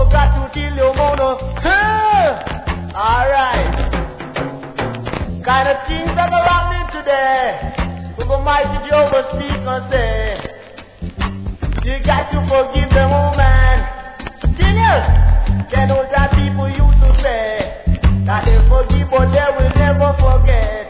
forgot to kill your mono. Alright. Kind of things that are happening today. So the mighty Jehovah speak and say, you got to forgive them, oh man. Genius! Can all that people used to say, that they forgive but they will never forget.